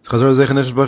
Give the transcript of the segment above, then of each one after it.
Bryce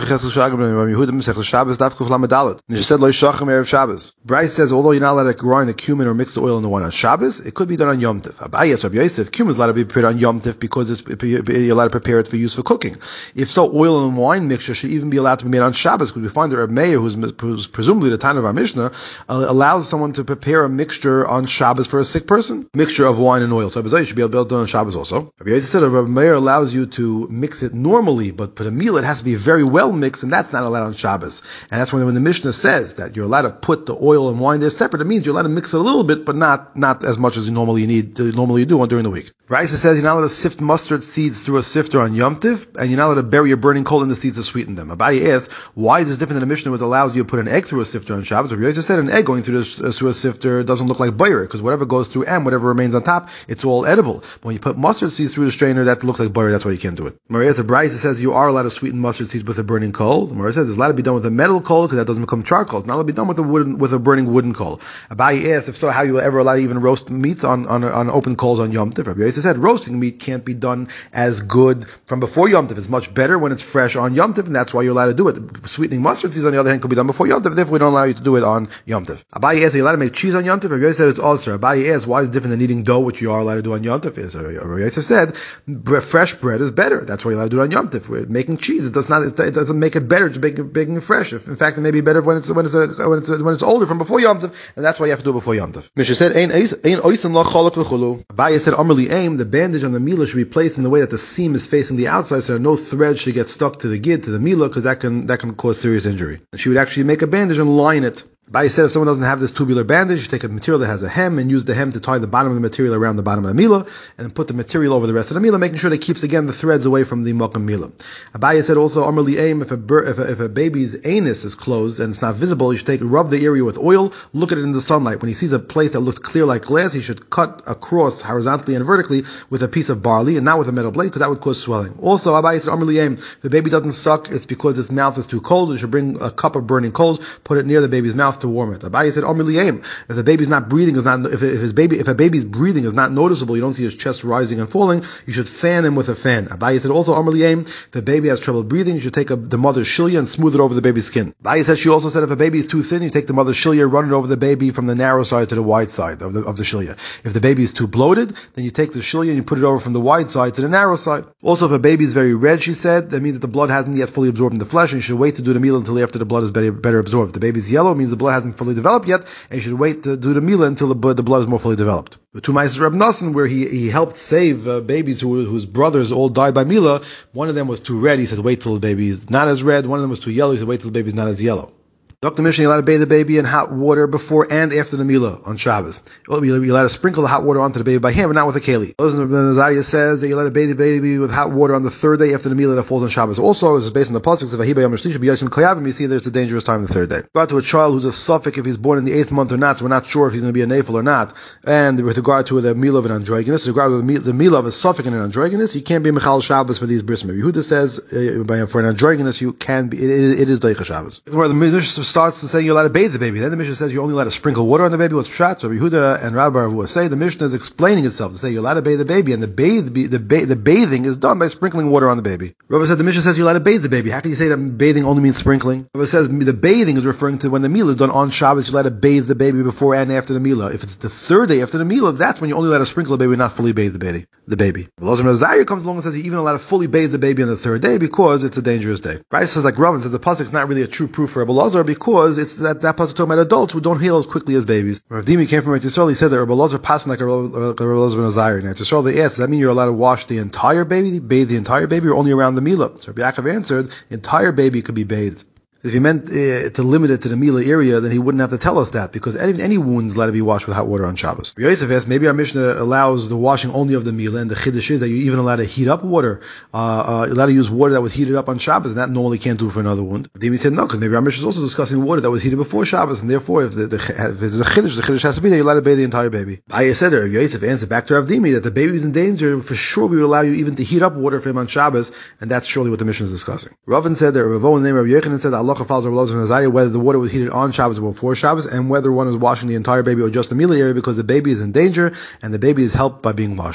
says, although you're not allowed to grind the cumin or mix the oil in the wine on Shabbos, it could be done on Yom Tov. Abaye, Rabbi Yosef, cumin is allowed to be prepared on Yom Tov because you're allowed to prepare it for use for cooking. If so, oil and wine mixture should even be allowed to be made on Shabbos, because we find that Reb Meir, who's presumably the Tana of our Mishnah, allows someone to prepare a mixture on Shabbos for a sick person, mixture of wine and oil. So Rabbi should be able to do it on Shabbos also. Rabbi Yosef said Reb Meir allows you to mix it normally, but for the meal it has to be very well mixed, and that's not allowed on Shabbos. And that's when the Mishnah says that you're allowed to put the oil and wine there separate. It means you're allowed to mix it a little bit, but not as much as you normally do during the week. Raisa says you're not allowed to sift mustard seeds through a sifter on Yom Tov, and you're not allowed to bury a burning coal in the seeds to sweeten them. Abaye asks, why is this different than the Mishnah which allows you to put an egg through a sifter on Shabbos? Rabbi Yosef said an egg going through a sifter doesn't look like bayr, because whatever goes through and whatever remains on top, it's all edible. But when you put mustard seeds through the strainer, that looks like bayr, that's why you can't do it. Maria says, the Brisa says you are allowed to sweeten mustard seeds with a burning coal. Maria says it's allowed to be done with a metal coal, because that doesn't become charcoal. It's not allowed to be done with a burning wooden coal. Abaye asks, if so, how you ever allowed to even roast meat on open coals on Yom Tov? Rabbi Yosef said roasting meat can't be done as good from before Yom Tov. It's much better when it's fresh on Yom Tov, and that's why you're allowed to do it. Sweetening mustard seeds, on the other hand, could be done before Yom Tov, therefore we don't allow you to do it on Yom Tov. Abaye asks, are you allowed to make cheese on Yom Tov? Rabbi Yosef said it's also. Abaye asks, why is it different than eating dough, which you are allowed to do on Yom Tov? Rabbi Yosef said, fresh bread is better. That's why you're allowed to do it on Yom Tov. We're making cheese. It doesn't make it better, just making it fresh. In fact, it may be better when it's older from before Yom Tov, and that's why you have to do it before Yom Tov. Mishnah said, Abaye said, Amrli aim, the bandage on the milah should be placed in the way that the seam is facing the outside, so that no thread should get stuck to the gid, to the milah, because that can cause serious injury. And she would actually make a bandage and line it. Abaye said if someone doesn't have this tubular bandage, you take a material that has a hem and use the hem to tie the bottom of the material around the bottom of the milah, and put the material over the rest of the milah, making sure that it keeps again the threads away from the makam milah. Abaye said also, Amrli aim, if a baby's anus is closed and it's not visible, you should rub the area with oil, look at it in the sunlight. When he sees a place that looks clear like glass, he should cut across horizontally and vertically with a piece of barley and not with a metal blade, because that would cause swelling. Also, Abaye said, Amrli aim, if the baby doesn't suck, it's because its mouth is too cold. You should bring a cup of burning coals, put it near the baby's mouth to warm it. Abaye said, if the baby's not breathing if a baby's breathing is not noticeable, you don't see his chest rising and falling, you should fan him with a fan. Abaye said also, if the baby has trouble breathing, you should take the mother's shilya and smooth it over the baby's skin. Abaye said, she also said, if a baby is too thin, you take the mother's shilya, run it over the baby from the narrow side to the wide side of the shilya. If the baby is too bloated, then you take the shilya and you put it over from the wide side to the narrow side. Also, if a baby is very red, she said, that means that the blood hasn't yet fully absorbed in the flesh, and you should wait to do the meal until after the blood is better absorbed. If the baby's yellow, it means the blood hasn't fully developed yet, and you should wait to do the milah until the blood is more fully developed. The two Ma'aser Reb Nosson, where he helped save babies whose brothers all died by milah, one of them was too red, he said wait till the baby is not as red. One of them was too yellow, he said wait till the baby is not as yellow. Dr. Mishnah, you're allowed to bathe the baby in hot water before and after the milah on Shabbos. You're allowed to sprinkle the hot water onto the baby by hand, but not with a keli. Azariah says that you're allowed to bathe the baby with hot water on the third day after the milah that falls on Shabbos. Also, this is based on the pasuk of Ahiba Yom Shlishi B'Yashim Kayavim. You see, there's a dangerous time the third day. Regard to a child who's a suffix if he's born in the 8th month or not, so we're not sure if he's going to be a nafel or not. And with regard to the milah of an androgynous, with regard to the milah of a suffix and an androgynous, you can't be Mechal Shabbos for these bris. Yehuda says for an androgynous you can be. It is Deicha Shabbos. Where the Mishnah starts to say you're allowed to bathe the baby. Then the Mishnah says you're only allowed to sprinkle water on the baby. What's pshat? So Yehuda and Rabbi will say the Mishnah is explaining itself to say you're allowed to bathe the baby, and the bathing is done by sprinkling water on the baby. Rabbi said the Mishnah says you're allowed to bathe the baby. How can you say that bathing only means sprinkling? Rabbi says the bathing is referring to when the milah is done on Shabbos. You're allowed to bathe the baby before and after the milah. If it's the third day after the milah, that's when you're only allowed to sprinkle the baby, not fully bathe the baby. Elazar ben Azariah comes along and says you're even allowed to fully bathe the baby on the third day because it's a dangerous day. Bryce says like Rav says the pasuk is not really a true proof for Elazar because it's that pasuk talking about adults who don't heal as quickly as babies. Rav Dimi came from Eretz Yisrael. He said that Rabbi Elazar passed like Elazar ben Azariah. In Eretz Yisrael they asked, does that mean you're allowed to wash the entire baby, bathe the entire baby, or only around the milah? So Rabbi Yaakov answered, the entire baby could be bathed. If he meant to limit it to the milah area, then he wouldn't have to tell us that, because any wound is allowed to be washed with hot water on Shabbos. Yosef asked, maybe our Mishnah allows the washing only of the milah, and the chiddush is that you're even allowed to heat up water. You're allowed to use water that was heated up on Shabbos, and that normally can't do for another wound. But Dimi said no, because maybe our Mishnah is also discussing water that was heated before Shabbos, and therefore if it's a chiddush, the chiddush has to be that you're allowed to bathe the entire baby. I said there, Yosef answered back to Rav Dimi that the baby is in danger. For sure, we would allow you even to heat up water for him on Shabbos, and that's surely what the Mishnah is discussing. Ravin said that Rav Owen named Rav Yechanan said that Allah follows Rav Elazar whether the water was heated on Shabbos or before Shabbos, and whether one is washing the entire baby or just the milah area, because the baby is in danger and the baby is helped by being washed.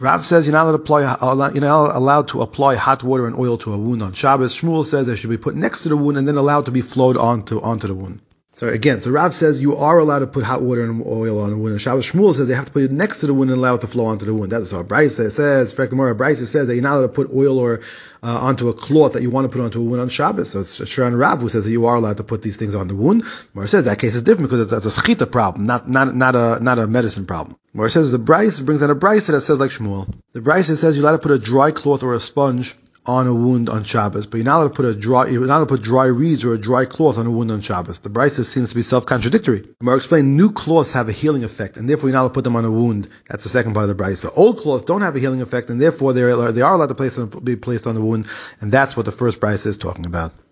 Rav says you're not allowed to apply hot water and oil to a wound on Shabbos. Shmuel says it should be put next to the wound and then allowed to be flowed onto the wound. So Rav says you are allowed to put hot water and oil on a wound on Shabbos. Shmuel says they have to put it next to the wound and allow it to flow onto the wound. That's what Brisa says. Brisa says that you're not allowed to put oil or onto a cloth that you want to put onto a wound on Shabbos. So it's Shran Rav who says that you are allowed to put these things on the wound. Mar says that case is different because it's a schita problem, not a medicine problem. Mar says the Brisa brings out a Brisa that says like Shmuel. The Brisa says you're allowed to put a dry cloth or a sponge on a wound on Shabbos, but you're not allowed to put dry reeds or a dry cloth on a wound on Shabbos. The Brisa seems to be self-contradictory. Gemara explained new cloths have a healing effect, and therefore you're not allowed to put them on a wound. That's the second part of the Brisa. Old cloths don't have a healing effect, and therefore they are allowed to be placed on the wound, and that's what the first Brisa is talking about.